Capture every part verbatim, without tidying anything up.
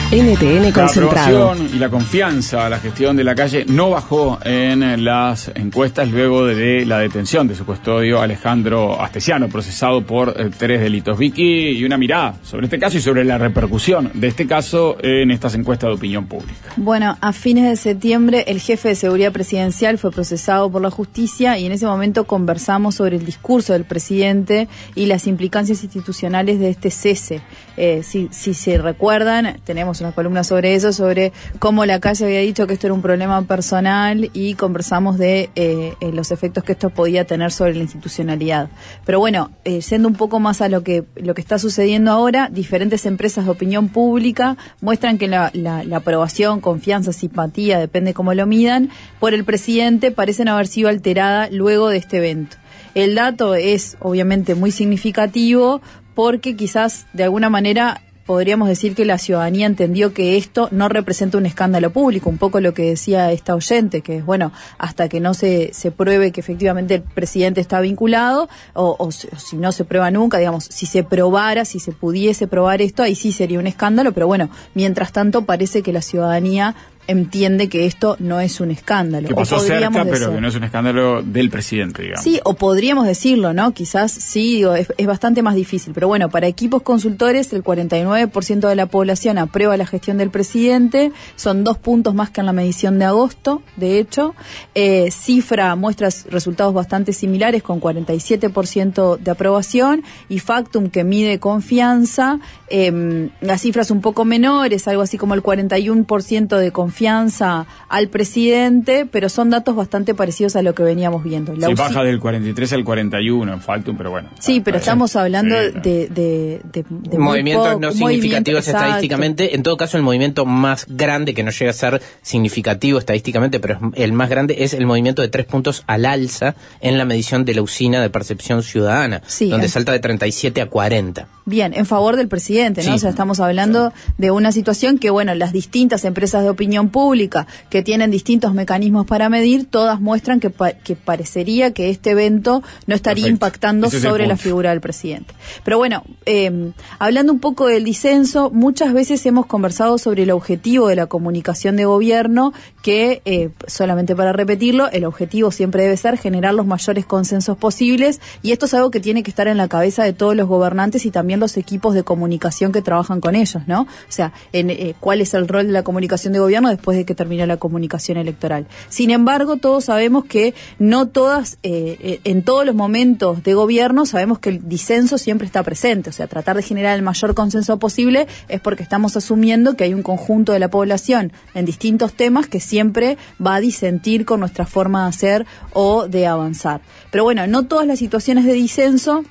N T N Concentrado. La aprobación y la confianza a la gestión de Lacalle no bajó en las encuestas luego de la detención de su custodio Alejandro Astesiano, procesado por eh, tres delitos. Vicky, y una mirada sobre este caso y sobre la repercusión de este caso en estas encuestas de opinión pública. Bueno, a fines de septiembre el jefe de seguridad presidencial fue procesado por la justicia y en ese momento conversamos sobre el discurso del presidente y las implicancias institucionales de este cese. Eh, si, si se recuerdan, tenemos una columna sobre eso, sobre cómo Lacalle había dicho que esto era un problema personal y conversamos de eh, eh, los efectos que esto podía tener sobre la institucionalidad. Pero bueno, eh, yendo un poco más a lo que lo que está sucediendo ahora, diferentes empresas de opinión pública muestran que la, la, la aprobación, confianza, simpatía, depende cómo lo midan, por el presidente parecen haber sido alterada luego de este evento. El dato es obviamente muy significativo porque quizás de alguna manera podríamos decir que la ciudadanía entendió que esto no representa un escándalo público, un poco lo que decía esta oyente, que es, bueno, hasta que no se, se pruebe que efectivamente el presidente está vinculado, o, o, o si no se prueba nunca, digamos, si se probara, si se pudiese probar esto, ahí sí sería un escándalo, pero bueno, mientras tanto parece que la ciudadanía entiende que esto no es un escándalo. Que pasó cerca, pero que no es un escándalo del presidente, digamos. Sí, o podríamos decirlo, ¿no? Quizás sí, digo, es, es bastante más difícil. Pero bueno, para equipos consultores, el cuarenta y nueve por ciento de la población aprueba la gestión del presidente. Son dos puntos más que en la medición de agosto, de hecho. Eh, Cifra muestra resultados bastante similares, con cuarenta y siete por ciento de aprobación. Y Factum, que mide confianza, eh, la cifra es un poco menor, es algo así como el cuarenta y uno por ciento de confianza confianza al presidente, pero son datos bastante parecidos a lo que veníamos viendo. La sí, U C I baja del cuarenta y tres al cuarenta y uno en Factum, pero bueno. Sí, pero estamos hablando sí, de, de, de, de, de movimientos poco, no significativos movimiento, estadísticamente. Exacto. En todo caso, el movimiento más grande, que no llega a ser significativo estadísticamente, pero es el más grande, es el movimiento de tres puntos al alza en la medición de la usina de percepción ciudadana, sí, donde en... salta de treinta y siete a cuarenta. Bien, en favor del presidente, ¿no? Sí. O sea, estamos hablando sí. de una situación que, bueno, las distintas empresas de opinión pública que tienen distintos mecanismos para medir, todas muestran que, pa- que parecería que este evento no estaría Perfecto. impactando sobre la figura del presidente. Pero bueno, eh, hablando un poco del disenso, muchas veces hemos conversado sobre el objetivo de la comunicación de gobierno, que, eh, solamente para repetirlo, el objetivo siempre debe ser generar los mayores consensos posibles, y esto es algo que tiene que estar en la cabeza de todos los gobernantes y también los equipos de comunicación que trabajan con ellos, ¿no? O sea, en, eh, ¿cuál es el rol de la comunicación de gobierno después de que termina la comunicación electoral? Sin embargo, todos sabemos que no todas, eh, en todos los momentos de gobierno, sabemos que el disenso siempre está presente. O sea, tratar de generar el mayor consenso posible es porque estamos asumiendo que hay un conjunto de la población en distintos temas que siempre va a disentir con nuestra forma de hacer o de avanzar. Pero bueno, no todas las situaciones de disenso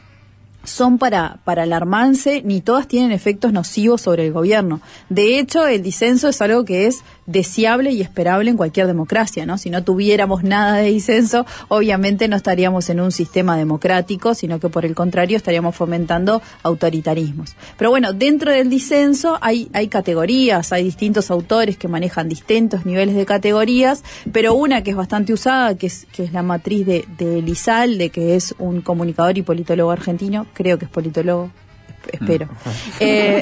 son para, para alarmarse, ni todas tienen efectos nocivos sobre el gobierno. De hecho, el disenso es algo que es deseable y esperable en cualquier democracia, ¿no? Si no tuviéramos nada de disenso, obviamente no estaríamos en un sistema democrático, sino que por el contrario estaríamos fomentando autoritarismos. Pero bueno, dentro del disenso hay, hay categorías, hay distintos autores que manejan distintos niveles de categorías, pero una que es bastante usada, que es, que es la matriz de, de Elizalde, que es un comunicador y politólogo argentino, creo que es politólogo, espero. Mm. Eh,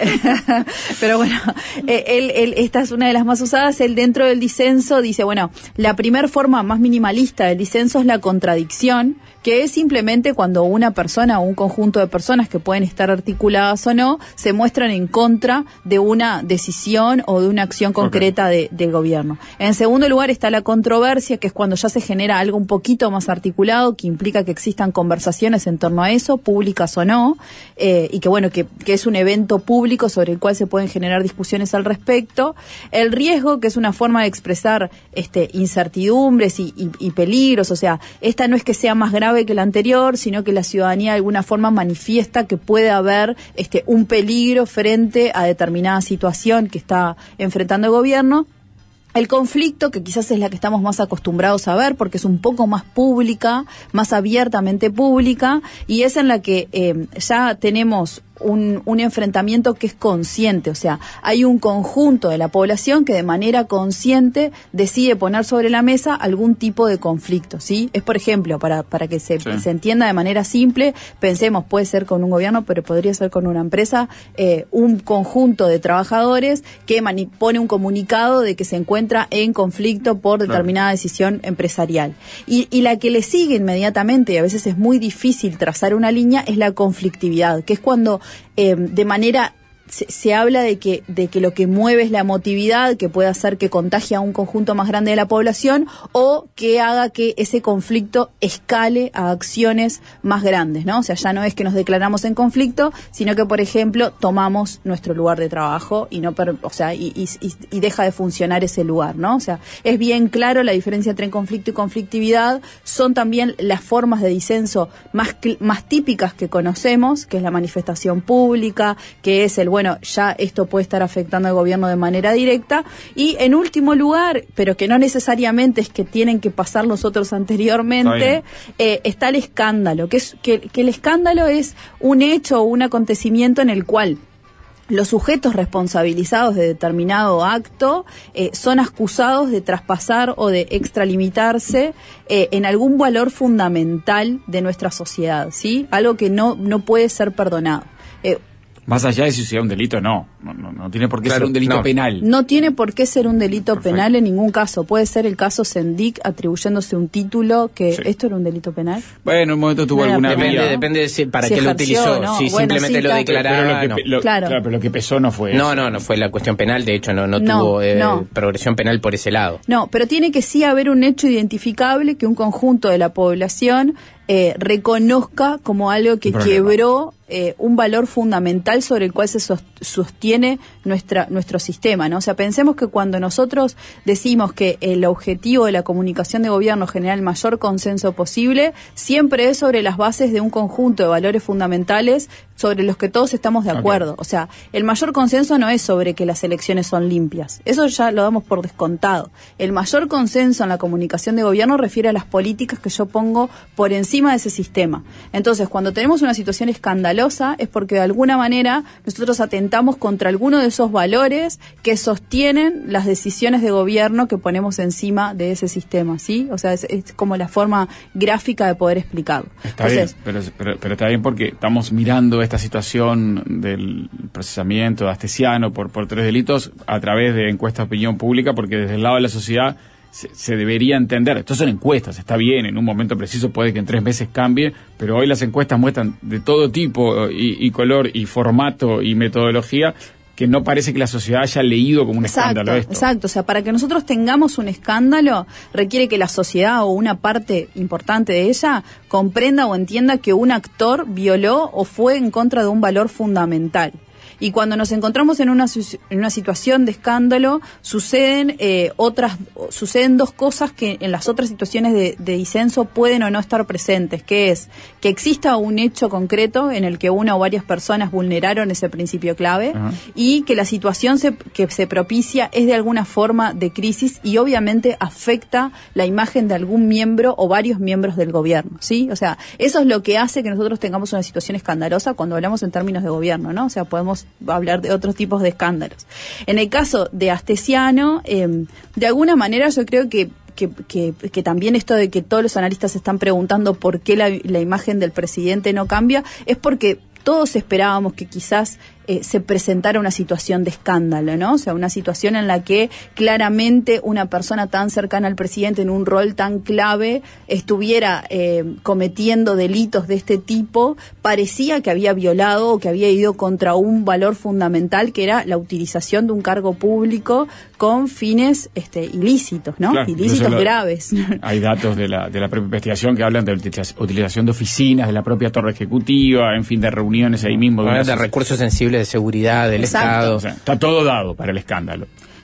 pero bueno, eh, él, él, esta es una de las más usadas. Él, dentro del disenso, dice, bueno, la primer forma más minimalista del disenso es la contradicción, que es simplemente cuando una persona o un conjunto de personas, que pueden estar articuladas o no, se muestran en contra de una decisión o de una acción concreta okay. de, del gobierno. En segundo lugar está la controversia, que es cuando ya se genera algo un poquito más articulado, que implica que existan conversaciones en torno a eso, públicas o no, eh, y que bueno, que, que es un evento público sobre el cual se pueden generar discusiones al respecto. El riesgo, que es una forma de expresar este, incertidumbres y, y, y peligros, o sea, esta no es que sea más grave que la anterior, sino que la ciudadanía de alguna forma manifiesta que puede haber este, un peligro frente a determinada situación que está enfrentando el gobierno. El conflicto, que quizás es la que estamos más acostumbrados a ver, porque es un poco más pública, más abiertamente pública, y es en la que eh, ya tenemos un, un enfrentamiento que es consciente, o sea, hay un conjunto de la población que de manera consciente decide poner sobre la mesa algún tipo de conflicto, ¿sí? Es, por ejemplo, para, para que se, sí. se entienda de manera simple, pensemos, puede ser con un gobierno, pero podría ser con una empresa, eh, un conjunto de trabajadores que mani- pone un comunicado de que se encuentra en conflicto por determinada claro. decisión empresarial. Y, y la que le sigue inmediatamente, y a veces es muy difícil trazar una línea, es la conflictividad, que es cuando eh, de manera se, se habla de que, de que lo que mueve es la emotividad, que puede hacer que contagie a un conjunto más grande de la población o que haga que ese conflicto escale a acciones más grandes, ¿no? O sea, ya no es que nos declaramos en conflicto, sino que, por ejemplo, tomamos nuestro lugar de trabajo y no, per, o sea, y, y, y deja de funcionar ese lugar, ¿no? O sea, es bien claro la diferencia entre conflicto y conflictividad. Son también las formas de disenso más, más típicas que conocemos, que es la manifestación pública, que es el bueno, ya esto puede estar afectando al gobierno de manera directa. Y en último lugar, pero que no necesariamente es que tienen que pasar los otros anteriormente, eh, está el escándalo, que, es, que, que el escándalo es un hecho o un acontecimiento en el cual los sujetos responsabilizados de determinado acto eh, son acusados de traspasar o de extralimitarse eh, en algún valor fundamental de nuestra sociedad, ¿sí? Algo que no, no puede ser perdonado. Eh, Más allá de si sea un delito, no. No, no, no tiene por qué claro, ser un delito no. penal. No tiene por qué ser un delito Perfecto. penal en ningún caso. Puede ser el caso Sendik atribuyéndose un título que... Sí. ¿Esto era un delito penal? Bueno, en un momento tuvo no alguna... Depende, ¿no? depende de si, para si qué ejerció, lo utilizó. No. Si bueno, simplemente sí, lo claro. declaraba... Pero lo que, no. lo, claro. claro, pero lo que pesó no fue No, eso. no, no fue la cuestión penal. De hecho, no, no, no tuvo eh, no. progresión penal por ese lado. No, pero tiene que sí haber un hecho identificable que un conjunto de la población eh, reconozca como algo que quebró eh, un valor fundamental sobre el cual se sostiene nuestra, nuestro sistema, ¿no? O sea, pensemos que cuando nosotros decimos que el objetivo de la comunicación de gobierno es generar el mayor consenso posible, siempre es sobre las bases de un conjunto de valores fundamentales sobre los que todos estamos de acuerdo. Okay. O sea, el mayor consenso no es sobre que las elecciones son limpias. Eso ya lo damos por descontado. El mayor consenso en la comunicación de gobierno refiere a las políticas que yo pongo por encima de ese sistema. Entonces, cuando tenemos una situación escandalosa es porque de alguna manera nosotros atentamos contra alguno de esos valores que sostienen las decisiones de gobierno que ponemos encima de ese sistema, ¿sí? O sea, es, es como la forma gráfica de poder explicarlo. Está Entonces, bien, pero, pero, pero está bien porque estamos mirando esta situación del procesamiento de Astesiano por, por tres delitos a través de encuestas de opinión pública, porque desde el lado de la sociedad se, se debería entender, estos son encuestas, está bien, en un momento preciso puede que en tres meses cambie, pero hoy las encuestas muestran de todo tipo y, y color y formato y metodología que no parece que la sociedad haya leído como un exacto, escándalo esto. Exacto, o sea, para que nosotros tengamos un escándalo requiere que la sociedad o una parte importante de ella comprenda o entienda que un actor violó o fue en contra de un valor fundamental. Y cuando nos encontramos en una, en una situación de escándalo, suceden eh, otras, suceden dos cosas que en las otras situaciones de, de disenso pueden o no estar presentes, que es que exista un hecho concreto en el que una o varias personas vulneraron ese principio clave, uh-huh. y que la situación se, que se propicia es de alguna forma de crisis y obviamente afecta la imagen de algún miembro o varios miembros del gobierno, ¿sí? O sea, eso es lo que hace que nosotros tengamos una situación escandalosa cuando hablamos en términos de gobierno, ¿no? O sea, podemos hablar de otros tipos de escándalos. En el caso de Astesiano, eh, de alguna manera yo creo que Que, que, que también esto de que todos los analistas se están preguntando por qué la, la imagen del presidente no cambia, es porque todos esperábamos que quizás eh, se presentara una situación de escándalo, ¿no? O sea, una situación en la que claramente una persona tan cercana al presidente en un rol tan clave estuviera eh, cometiendo delitos de este tipo, parecía que había violado o que había ido contra un valor fundamental que era la utilización de un cargo público con fines este, ilícitos, ¿no? Claro, ilícitos lo, graves. Hay datos de la, de la propia investigación que hablan de utilización de oficinas, de la propia torre ejecutiva, en fin, de reuniones ahí mismo. De, de recursos sensibles de seguridad del Exacto. Estado. O sea, está todo dado para el escándalo.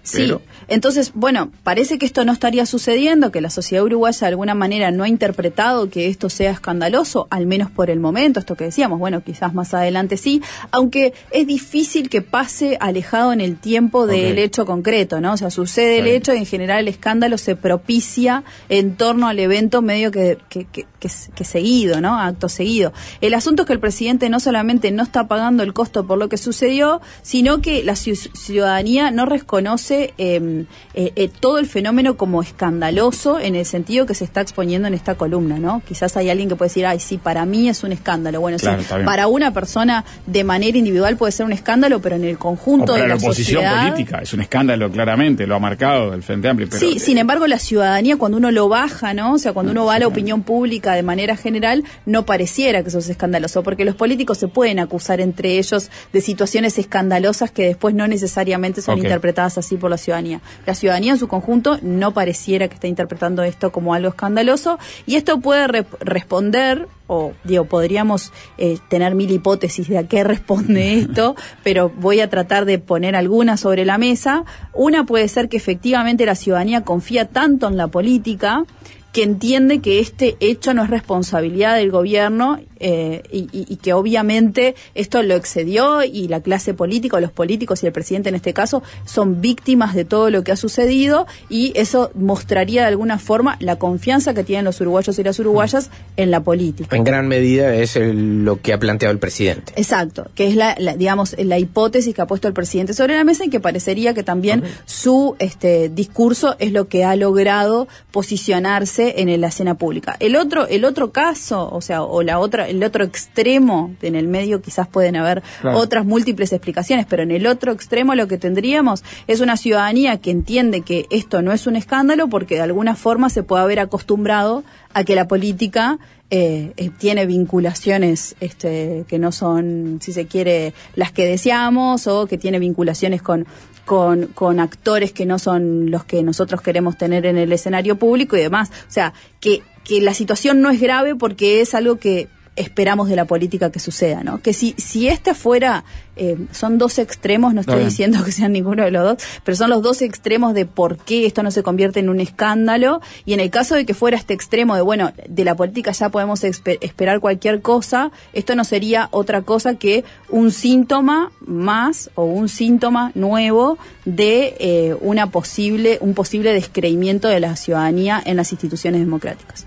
Sí, pero... entonces, bueno, parece que esto no estaría sucediendo, que la sociedad uruguaya de alguna manera no ha interpretado que esto sea escandaloso, al menos por el momento, esto que decíamos, bueno, quizás más adelante sí, aunque es difícil que pase alejado en el tiempo del okay. hecho concreto, ¿no? O sea, sucede el hecho y en general el escándalo se propicia en torno al evento medio que, que, que, que, que seguido, ¿no? Acto seguido. El asunto es que el presidente no solamente no está pagando el costo por lo que sucedió, sino que la ciudadanía no reconoce Eh, eh, eh, todo el fenómeno como escandaloso en el sentido que se está exponiendo en esta columna, ¿no? Quizás hay alguien que puede decir, ay, sí, para mí es un escándalo. Bueno, claro, sí, para una persona de manera individual puede ser un escándalo, pero en el conjunto de la, la oposición sociedad, política es un escándalo, claramente, lo ha marcado el Frente Amplio. Pero, sí, eh, sin embargo, la ciudadanía, cuando uno lo baja, ¿no? O sea, cuando uno va a la opinión pública de manera general, no pareciera que eso es escandaloso, porque los políticos se pueden acusar entre ellos de situaciones escandalosas que después no necesariamente son okay. interpretadas así por la ciudadanía. La ciudadanía en su conjunto no pareciera que esté interpretando esto como algo escandaloso, y esto puede re- responder, o digo, podríamos eh, tener mil hipótesis de a qué responde esto, pero voy a tratar de poner algunas sobre la mesa. Una puede ser que efectivamente la ciudadanía confía tanto en la política que entiende que este hecho no es responsabilidad del gobierno eh, y, y, y que obviamente esto lo excedió y la clase política, o los políticos y el presidente en este caso, son víctimas de todo lo que ha sucedido, y eso mostraría de alguna forma la confianza que tienen los uruguayos y las uruguayas en la política. En gran medida es el, lo que ha planteado el presidente. Exacto, que es la, la digamos la hipótesis que ha puesto el presidente sobre la mesa, y que parecería que también okay. su este discurso es lo que ha logrado posicionarse en la escena pública. El otro, el otro caso, o sea, o la otra, el otro extremo, en el medio quizás pueden haber claro. otras múltiples explicaciones, pero en el otro extremo lo que tendríamos es una ciudadanía que entiende que esto no es un escándalo, porque de alguna forma se puede haber acostumbrado a que la política eh, eh, tiene vinculaciones este, que no son, si se quiere, las que deseamos, o que tiene vinculaciones con Con, con actores que no son los que nosotros queremos tener en el escenario público y demás. O sea, que, que la situación no es grave porque es algo que esperamos de la política que suceda, ¿no? Que si si este fuera, eh, son dos extremos, no estoy Bien. diciendo que sean ninguno de los dos, pero son los dos extremos de por qué esto no se convierte en un escándalo, y en el caso de que fuera este extremo de, bueno, de la política ya podemos esper- esperar cualquier cosa, esto no sería otra cosa que un síntoma más o un síntoma nuevo de eh, una posible, un posible descreimiento de la ciudadanía en las instituciones democráticas.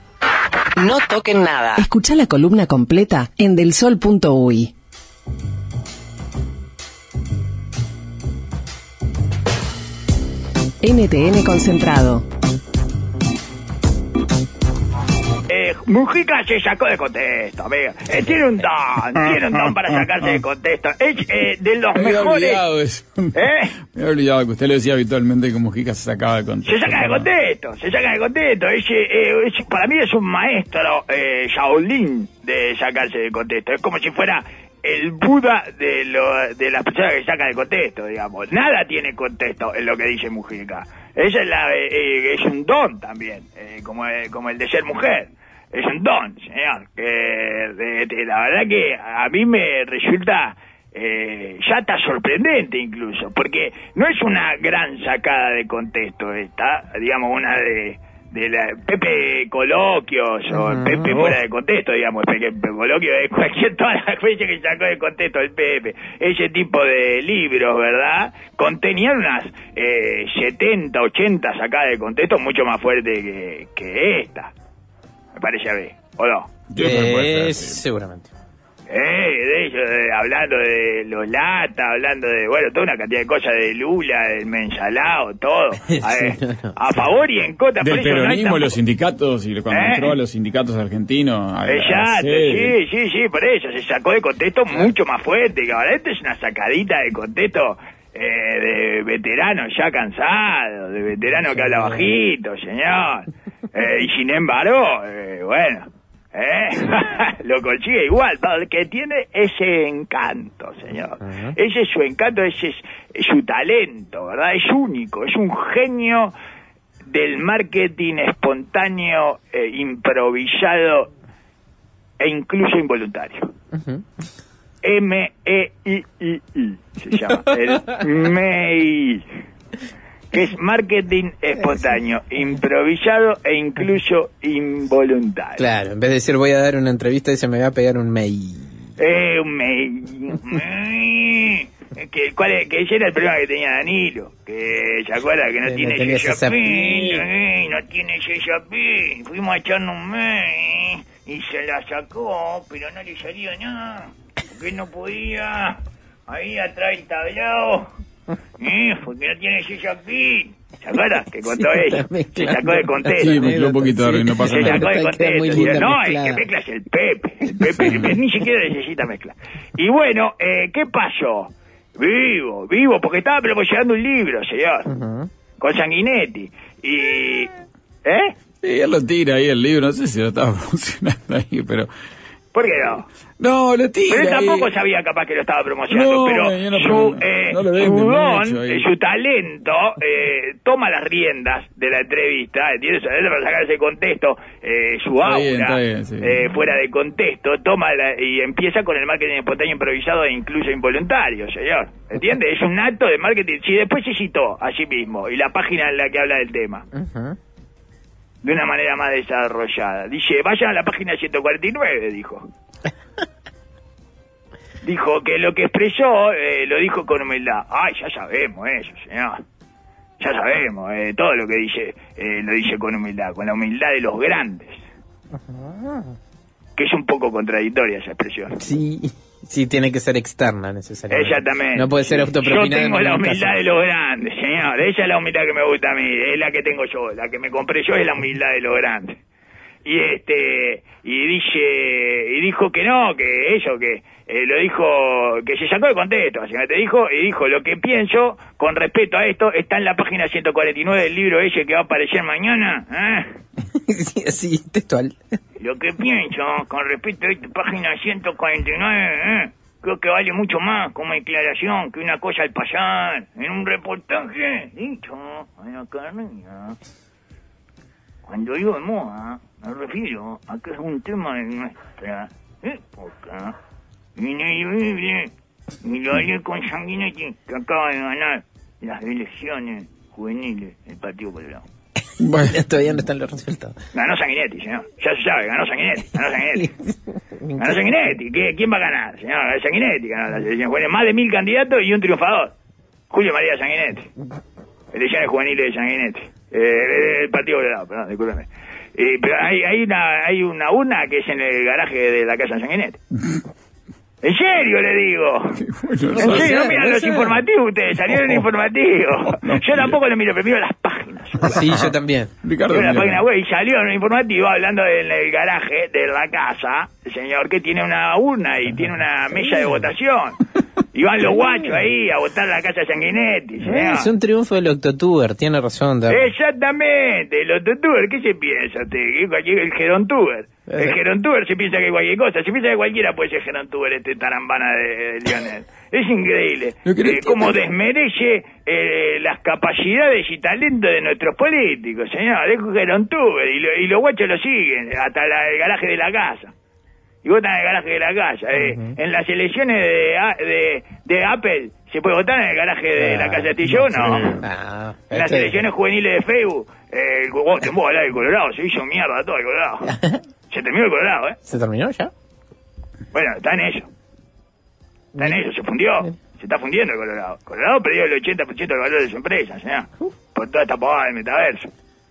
No toquen nada. Escucha la columna completa en delsol punto uy. N T N Concentrado. Eh, Mujica se sacó de contexto, amiga. Eh, tiene un don, tiene un don para sacarse de contexto. Es eh, de los me mejores. Olvidado eso. ¿Eh? Me he olvidado que usted lo decía habitualmente, que Mujica se sacaba de contexto. Se saca de contexto, se saca de contexto. Es, eh, es, para mí es un maestro eh, Shaolin de sacarse de contexto. Es como si fuera el Buda de, lo, de las personas que sacan de contexto, digamos. Nada tiene contexto en lo que dice Mujica. Esa es la, eh, es un don también, eh, como, eh, como el de ser mujer. Es un don, señor. Que de, de, la verdad que a mí me resulta eh, ya está sorprendente incluso, porque no es una gran sacada de contexto esta, digamos, una de, de la Pepe Coloquios o el Pepe fuera de contexto, digamos. El Pepe Coloquio es cualquier, todas las veces que sacó de contexto el Pepe. Ese tipo de libros, ¿verdad? Contenían unas eh, setenta, ochenta sacadas de contexto mucho más fuertes que, que esta. Me parece a ver, ¿o no? Eh, seguramente. Eh, de ellos, de, hablando de los latas, hablando de, bueno, toda una cantidad de cosas de Lula, del mensalado, todo. A, ver, sí, no, no. a favor y en contra. Del por eso peronismo, no los sindicatos, y cuando ¿Eh? entró a los sindicatos argentinos. A, Exacto, a sí, sí, sí, por eso. Se sacó de contexto mucho más fuerte. Que ahora esto es una sacadita de contexto eh, de veterano ya cansado, de veterano que habla bajito, señor. Eh, y sin embargo, eh, bueno, eh, lo consigue igual, porque tiene ese encanto, señor. Uh-huh. Ese es su encanto, ese es, es su talento, ¿verdad? Es único, es un genio del marketing espontáneo, eh, improvisado e incluso involuntario. Uh-huh. M E I I I se llama, el M E I. que es marketing espontáneo, improvisado e incluso involuntario. Claro, en vez de decir voy a dar una entrevista, dice me voy a pegar un mail. Eh, un mail. que, ¿cuál es? Que ese era el problema que tenía Danilo, que se acuerda que no que tiene no Sesapin, eh, no tiene Sesapin. Fuimos a echarnos un mail y se la sacó, pero no le salía nada, porque no podía. Ahí atrás el tablado, eh, porque no tiene Sesapin. ¿Se acuerda? Que contó sí, ella. Se sacó de contexto. Sí, mezcló un poquito, sí. No pasa se nada. sacó de contexto. No, mezclada. el que mezcla es el Pepe. El Pepe ni siquiera necesita mezcla. Y bueno, eh, ¿qué pasó? Vivo, vivo, porque estaba promocionando un libro, señor. Uh-huh. Con Sanguinetti. Y... ¿Eh? Sí, él lo tira ahí el libro. No sé si lo estaba promocionando ahí, pero... ¿Por qué no? No, lo tira. Pero él tampoco ahí. sabía capaz que lo estaba promocionando, no, pero no, su, eh, no su don, eh, su talento, eh, toma las riendas de la entrevista, ¿entiendes? Para sacarse de contexto, eh, su está aura, bien, está bien, sí. eh, fuera de contexto, toma la, y empieza con el marketing espontáneo improvisado e incluso involuntario, señor. ¿Entiende? Es un acto de marketing. Si después se citó a sí mismo, y la página en la que habla del tema. Uh-huh. De una manera más desarrollada. Dice, vayan a la página ciento cuarenta y nueve, dijo. Dijo que lo que expresó, eh, lo dijo con humildad. Ay, ya sabemos eso, señor. Ya sabemos, eh, todo lo que dice, eh, lo dice con humildad, con la humildad de los grandes. Uh-huh. Que es un poco contradictoria esa expresión. Sí, sí, tiene que ser externa necesariamente. Exactamente. No puede ser autopropinada. Yo tengo la humildad caso. de los grandes, señor. Esa es la humildad que me gusta a mí, es la que tengo yo. La que me compré yo es la humildad de los grandes. Y este y dice y dijo que no, que eso, que eh, lo dijo, que se sacó de contexto, básicamente dijo, y dijo, lo que pienso con respecto a esto está en la página ciento cuarenta y nueve del libro ese que va a aparecer mañana, ¿eh? Sí, así, textual. Lo que pienso con respecto a esta página ciento cuarenta y nueve, ¿eh? Creo que vale mucho más como declaración que una cosa al pasar, en un reportaje dicho en la carrera. Cuando digo de moda, me refiero a que es un tema de nuestra época, ineludible, y lo haré con Sanguinetti, que acaba de ganar las elecciones juveniles del Partido Colorado. Bueno, todavía no están los resultados. Ganó Sanguinetti, señor. Ya se sabe, ganó Sanguinetti, ganó Sanguinetti. Ganó Sanguinetti. ¿Qué, ¿Quién va a ganar, señor? Sanguinetti ganó las elecciones juveniles. Más de mil candidatos y un triunfador. Julio María Sanguinetti. Elecciones juveniles de Sanguinetti. Eh, el Partido Colorado, perdón, discúlpeme. Eh, pero hay, hay una hay una urna que es en el garaje de la casa Sanguinetti. ¿En serio le digo? Bueno, ¿En no serio? sé, No miran no los sé. informativos ustedes, salieron No, informativos. no, Yo tampoco lo miro, pero miro las páginas. Sí, yo también. Ricardo, Miro la mira. página web y salió en un informativo hablando del el garaje de la casa, el señor que tiene una urna y tiene una mesa de votación. Y van los guachos ahí a votar a la casa Sanguinetti, señor. Es un triunfo del Octotuber, tiene razón. De... Exactamente, el Octotuber, ¿qué se piensa usted? Que cualquier- El Gerontuber. El Gerontuber se piensa que cualquier cosa, se piensa que cualquiera puede ser Gerontuber, este tarambana de, de Lionel. Es increíble Lo que no eh, cómo entiendo- desmerece eh, las capacidades y talentos de nuestros políticos, señor. Es un Gerontuber y, lo- y los guachos lo siguen hasta la- el garaje de la casa. Y votan en el garaje de la casa. Eh. Uh-huh. En las elecciones de, de, de Apple, ¿se puede votar en el garaje de ah, la casa de Tillón? No. no. Ah, en las elecciones juveniles de Facebook, eh, el, vos te puedo hablar del Colorado, se hizo mierda todo el Colorado. Se terminó el Colorado, ¿eh? ¿Se terminó ya? Bueno, está en eso. Está en eso, se fundió. Se está fundiendo el Colorado. Colorado perdió el ochenta por ciento del valor de su empresa, ¿sí? Por toda esta pavada del metaverso.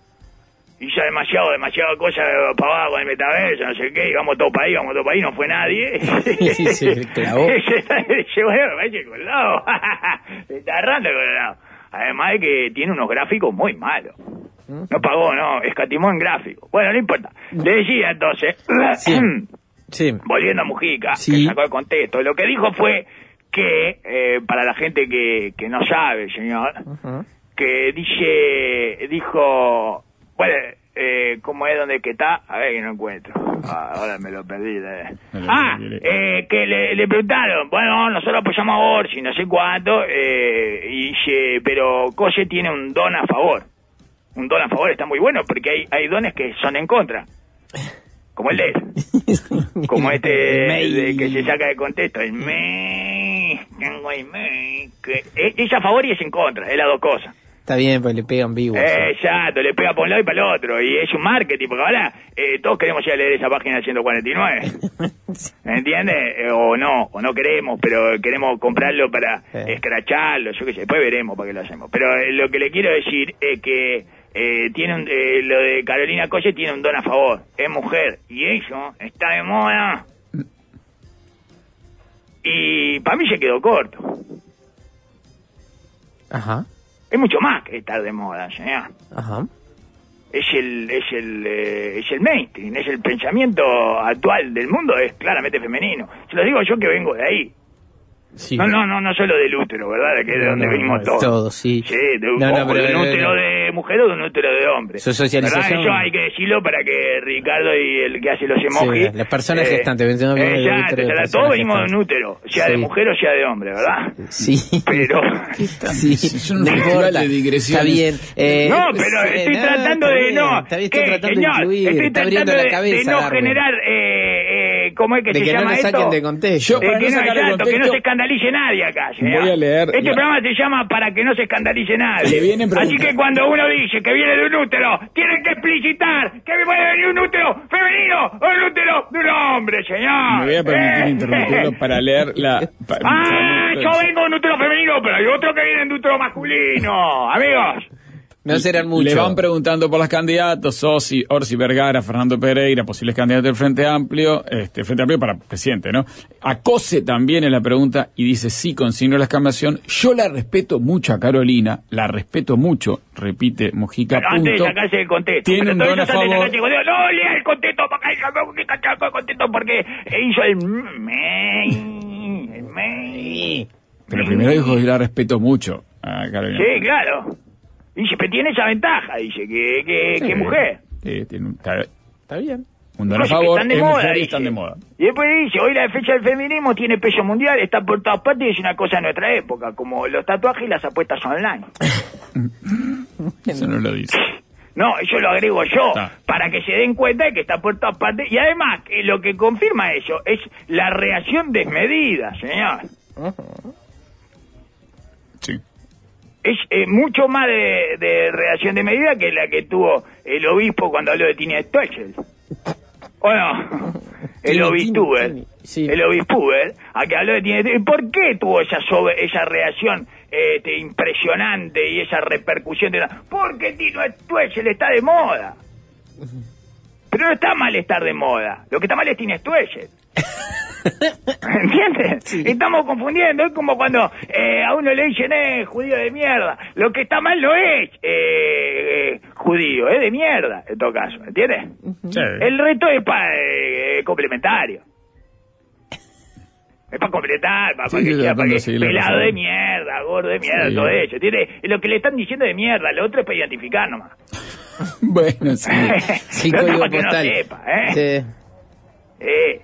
Hizo demasiado, demasiado cosa pavada con el metaverso, no sé qué, y vamos todo para ahí, vamos todo para ahí, no fue nadie. Sí, sí, sí, clavó. Se bueno, parece el Colorado. Se está agarrando el Colorado. Además de que tiene unos gráficos muy malos. No pagó, no, escatimó en gráficos. Bueno, no importa. Le decía entonces, sí. Sí. volviendo a Mujica, sí. que sacó el contexto, lo que dijo fue que, eh, para la gente que, que no sabe, señor, uh-huh. que dice, dijo... Bueno, eh, ¿cómo es donde que está? A ver que no encuentro. Ah, ahora me lo perdí. Eh. Ah, eh, que le, le preguntaron, bueno, nosotros apoyamos a Orsi, no sé cuánto, eh, y dice, pero Cose tiene un don a favor. Un don a favor está muy bueno, porque hay, hay dones que son en contra. Como el de él. Como este de, que se saca de contexto. El me, tengo el me, que es, es a favor y es en contra, es las dos cosas. Está bien, pues le pegan vivo. Eh, exacto, le pega para un lado y para el otro. Y es un marketing, porque ahora eh, todos queremos ir a leer esa página ciento cuarenta y nueve. ¿Entiendes? Eh, o no, o no queremos, pero queremos comprarlo para eh. escracharlo, yo qué sé, después veremos para qué lo hacemos. Pero eh, lo que le quiero decir es que eh, tiene un, eh, lo de Carolina Colle tiene un don a favor. Es mujer, y eso está de moda. Y para mí se quedó corto. Ajá. Es mucho más que estar de moda, señor. Ajá. Es el es el eh, es el mainstream, es el pensamiento actual del mundo, es claramente femenino. Se lo digo yo que vengo de ahí. Sí. No, no, no, no solo del útero, ¿verdad? Que es de donde no, venimos no, todos. Todo, sí. Sí, de un, no, no, ojo, pero, de un pero, útero pero, de mujer o de un útero de hombre. Su socialización. ¿Verdad? Eso hay que decirlo para que Ricardo y el que hace los emojis. Sí, las personas eh, gestantes. Exacto, o sea, todos venimos de un útero, sea sí. de mujer o sea de hombre, ¿verdad? Sí. Pero. Sí, son un festival de digresiones. Está bien. Eh, no, pero estoy no, tratando de bien, no. Está bien, ¿Qué, estoy tratando señor? de incluir. Estoy Está tratando abriendo de, la cabeza. de no Darwin. generar. Eh, eh, ¿Cómo es que, de se que llama no me esto? saquen de contexto. Yo, De para que, no no, sacar de exacto, que no contexto, se escandalice nadie acá. ¿Ya? voy a leer Este la... programa se llama Para que no se escandalice nadie. Le vienen Así que cuando uno dice que viene de un útero, tienen que explicitar que puede venir un útero femenino o un útero de un hombre, señor. Me voy a permitir eh. interrumpirlo para leer la... Pa, ah, yo vengo de un útero femenino, pero hay otro que viene de un útero masculino. Amigos. No serán muchos. Le van preguntando por los candidatos, Orsi, Orsi Vergara, Fernando Pereira, posibles candidatos del Frente Amplio, este Frente Amplio para presidente, ¿no? Acose también en la pregunta y dice, sí, con signo de exclamación, yo la respeto mucho a Carolina, la respeto mucho, repite Mujica, Pero punto. antes de sacarse el contexto. Tiene un don a favor. No, lea el contexto, porque hizo el contexto porque hizo el... el Pero primero dijo, yo la respeto mucho a Carolina. Sí, claro. Dice, pero tiene esa ventaja, dice, que, que, sí, que mujer. Sí, tiene un, está, está bien. Un No, don a favor, están de es moda, mujer y dice. están de moda. Y después dice, hoy la defensa del feminismo tiene peso mundial, está por todas partes y es una cosa de nuestra época, como los tatuajes y las apuestas online. Eso no lo dice. No, yo lo agrego yo, Ah. para que se den cuenta de que está por todas partes. Y además, que lo que confirma eso es la reacción desmedida, señor. Sí. Es eh, mucho más de, de reacción desmedida que la que tuvo el obispo cuando habló de Tina Stoessel. ¿O no? El obistuber. Sí. El obispuber, a que habló de Tina Stoessel. ¿Por qué tuvo esa sobre, esa reacción este, impresionante y esa repercusión? De la... Porque Tina Stoessel está de moda. Pero no está mal estar de moda. Lo que está mal es Tina Stoessel. ¿Entiendes? Sí. Estamos confundiendo. Es como cuando eh, a uno le dicen, eh, judío de mierda. Lo que está mal no es eh, eh, judío, es de mierda, en todo caso. ¿Entiendes? Sí. El resto es para eh, complementario. Es para completar, para, Sí, para que sí, sea para que, sí, pelado sí. de mierda, gordo de mierda, Sí. todo eso. ¿Entiendes? Lo que le están diciendo de mierda, lo otro es para identificar nomás. Bueno, sí. Sí, Lo otro código para que no postal. sepa, ¿eh? Sí. Eh.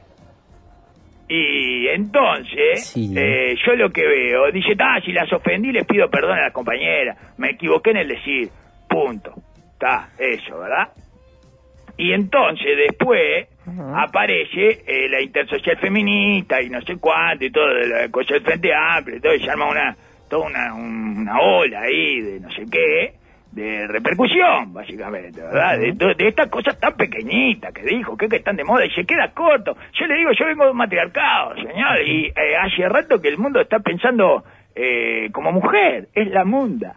Y entonces, Sí. eh, yo lo que veo, dice, ah, si las ofendí les pido perdón a las compañeras, me equivoqué en el decir, punto. Está, eso, ¿verdad? Y entonces después uh-huh. aparece eh, la intersocial feminista y no sé cuánto y todo, la cosa del Frente Amplio y todo, y se arma una, toda una, una ola ahí de no sé qué, de repercusión, básicamente, ¿verdad? Uh-huh. De, de estas cosas tan pequeñitas que dijo, que, que están de moda y se queda corto. Yo le digo, yo vengo de un matriarcado, señor, y eh, hace rato que el mundo está pensando eh, como mujer, es la munda.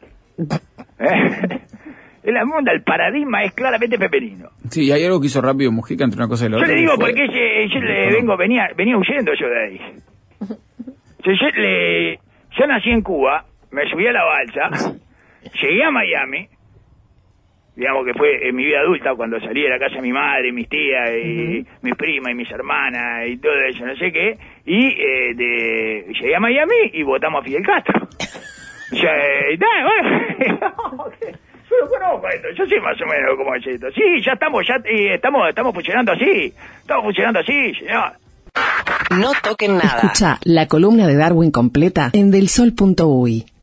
¿Eh? Es la munda, el paradigma es claramente femenino. Sí, hay algo que hizo rápido Mujica entre una cosa y la yo otra. Yo le digo fue... porque ese, yo le vengo, venía, venía huyendo yo de ahí. Yo, yo, le, yo nací en Cuba, me subí a la balsa, llegué a Miami, digamos que fue en mi vida adulta cuando salí de la casa de mi madre, mis tías, y uh-huh. mis primas y mis hermanas y todo eso, no sé qué, y eh, de, llegué a Miami y votamos a Fidel Castro. Yo, eh, bueno, yo lo conozco esto, yo sé más o menos cómo es esto. Sí, ya estamos, ya eh, estamos, estamos funcionando así, estamos funcionando así, señor. No toquen nada. Escucha la columna de Darwin completa en del sol punto uy.